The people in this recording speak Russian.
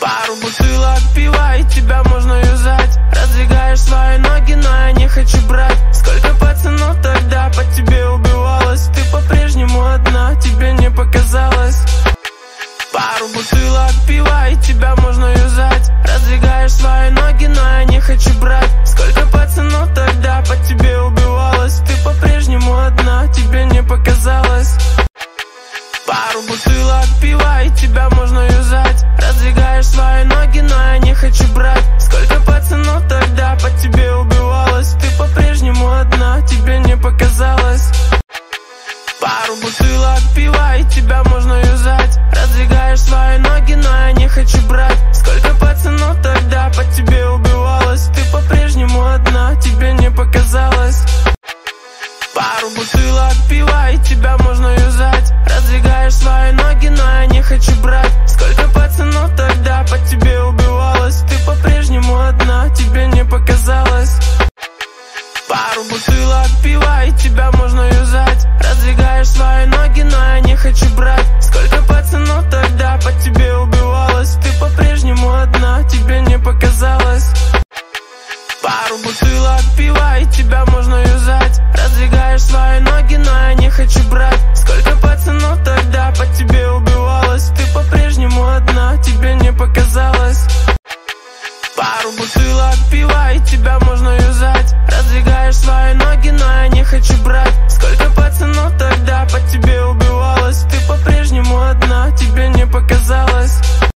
Пару бутылок пива и тебя можно юзать. Раздвигаешь свои ноги, но я не хочу брать. Сколько пацанов тогда по тебе убивалось. Ты по-прежнему одна, тебе не показалось. Пару бутылок пива и тебя можно юзать. Раздвигаешь свои ноги, но я не хочу брать. Сколько пацанов тогда по тебе убивалось. Ты по-прежнему одна, тебе не показалось. Пару бутылок пива и тебя можно юзать. Раздвигаешь свои ноги, но я не хочу брать. Сколько пацанов тогда по тебе убивалось. Ты по-прежнему одна, тебе не показалось. Пару бутылок пива и тебя можно юзать. Раздвигаешь свои ноги, но я не хочу брать. Сколько пацанов тогда по тебе убивалось. Ты по-прежнему одна, тебе не показалось. Пару бутылок пива и тебя можно юзать. Раздвигаешь свои ноги, но я не хочу брать. Сколько пацанов тогда по тебе убивалось. Ты по-прежнему одна, тебе не показалось. Пару бутылок пива и тебя можно юзать. Раздвигаешь свои ноги, но я не хочу брать. Сколько пацанов тогда по тебе убивалось. Ты по-прежнему одна, тебе не показалось. Пару бутылок пива и тебя можно юзать. Раздвигаешь свои ноги, но я не хочу брать. Сколько пацанов тогда по тебе убивалось. Ты по-прежнему одна, тебе не показалось. Пару бутылок пива и тебя можно юзать. Раздвигаешь свои ноги, но я не хочу брать. Сколько пацанов тогда по тебе убивалось. Ты по-прежнему одна, тебе не показалось.